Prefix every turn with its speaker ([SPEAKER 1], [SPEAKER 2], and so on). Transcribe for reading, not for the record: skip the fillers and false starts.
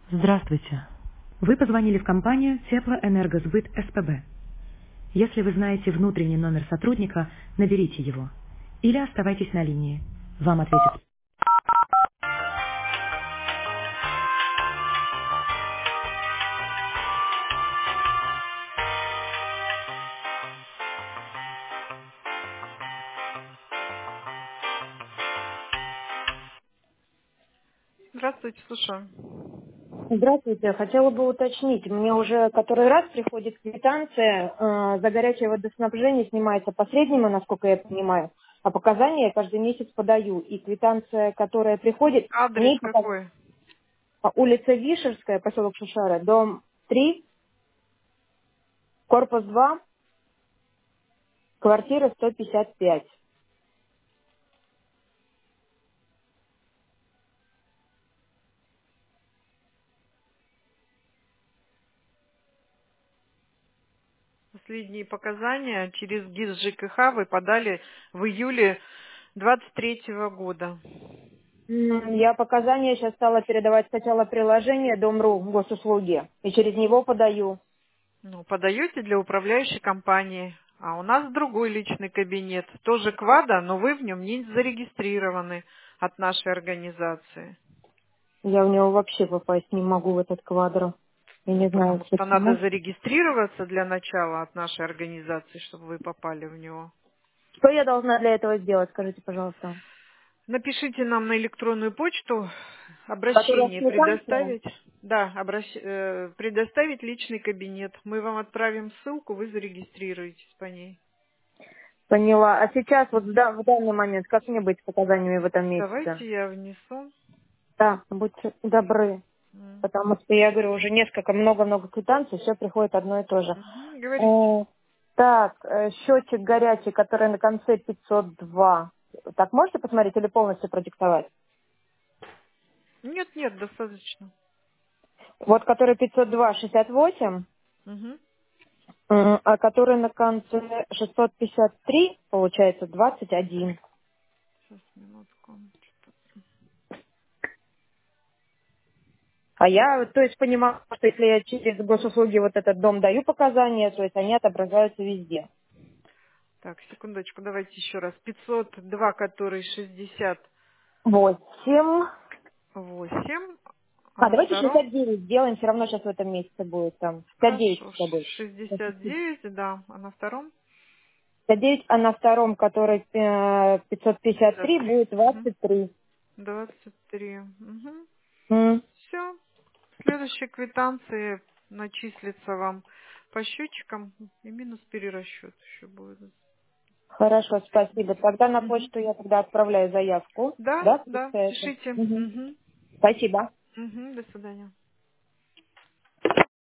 [SPEAKER 1] Здравствуйте. Вы позвонили в компанию Теплоэнергосбыт СПБ. Если вы знаете внутренний номер сотрудника, наберите его. Или оставайтесь на линии. Вам ответят. Здравствуйте, слушаю.
[SPEAKER 2] Здравствуйте. Хотела бы уточнить, мне уже который раз приходит квитанция, за горячее водоснабжение снимается последнему, насколько я понимаю, а показания я каждый месяц подаю. И квитанция, которая приходит, в
[SPEAKER 1] Адрес
[SPEAKER 2] ней
[SPEAKER 1] какой?
[SPEAKER 2] улица Вишерская, поселок Шушара, дом 3, корпус 2, квартира 155.
[SPEAKER 1] Последние показания через ГИС ЖКХ вы подали в июле 23 года.
[SPEAKER 2] Я показания сейчас стала передавать сначала приложение Дом.ру госуслуги, и через него подаю.
[SPEAKER 1] Ну, подаете для управляющей компании. А у нас другой личный кабинет. Тоже КВАДа, но вы в нем не зарегистрированы от нашей организации.
[SPEAKER 2] Я в него вообще попасть не могу, в этот квадро. Я
[SPEAKER 1] Ну,
[SPEAKER 2] не знаю,
[SPEAKER 1] потому что надо
[SPEAKER 2] почему.
[SPEAKER 1] зарегистрироваться для начала от нашей организации, чтобы вы попали в него.
[SPEAKER 2] Что я должна для этого сделать, скажите, пожалуйста?
[SPEAKER 1] Напишите нам на электронную почту
[SPEAKER 2] Которая
[SPEAKER 1] обращение
[SPEAKER 2] квитанция?
[SPEAKER 1] предоставить. Да, предоставить личный кабинет. Мы вам отправим ссылку, вы зарегистрируетесь по ней.
[SPEAKER 2] Поняла. А сейчас, вот
[SPEAKER 1] Мгм.
[SPEAKER 2] в данный момент, как мне быть с показаниями в этом месяце?
[SPEAKER 1] Давайте я внесу.
[SPEAKER 2] Да, будьте добры. Потому что, я говорю, уже много-много квитанций, все приходит одно и то же.
[SPEAKER 1] Мгм, говорите.
[SPEAKER 2] Э, Так, счетчик горячий, который на конце 502. Так, можете посмотреть или полностью продиктовать?
[SPEAKER 1] Нет, нет, достаточно.
[SPEAKER 2] Вот который 502, 68.
[SPEAKER 1] Мгм.
[SPEAKER 2] А который на конце 653, получается 21.
[SPEAKER 1] Сейчас, минутку.
[SPEAKER 2] А я, то есть, понимаю, что если я через госуслуги вот этот дом даю показания, то есть они отображаются везде.
[SPEAKER 1] Так, секундочку, давайте еще раз. 502, который 68,
[SPEAKER 2] 8.
[SPEAKER 1] а
[SPEAKER 2] А,
[SPEAKER 1] на
[SPEAKER 2] давайте
[SPEAKER 1] втором?
[SPEAKER 2] 69 сделаем, все равно сейчас в этом месяце будет там. 59
[SPEAKER 1] Хорошо,
[SPEAKER 2] пускай будет.
[SPEAKER 1] 69, да, а на втором?
[SPEAKER 2] 59, а на втором, который 553,
[SPEAKER 1] 53.
[SPEAKER 2] будет 23.
[SPEAKER 1] 23. Угу.
[SPEAKER 2] М,
[SPEAKER 1] Все. Следующая квитанция начислится вам по счетчикам и минус перерасчет еще будет.
[SPEAKER 2] Хорошо, спасибо. Тогда на
[SPEAKER 1] Мгм.
[SPEAKER 2] почту я тогда отправляю заявку.
[SPEAKER 1] Да,
[SPEAKER 2] Да,
[SPEAKER 1] да,
[SPEAKER 2] получается?
[SPEAKER 1] пишите.
[SPEAKER 2] Мгм.
[SPEAKER 1] Угу.
[SPEAKER 2] Спасибо.
[SPEAKER 1] Угу. До свидания.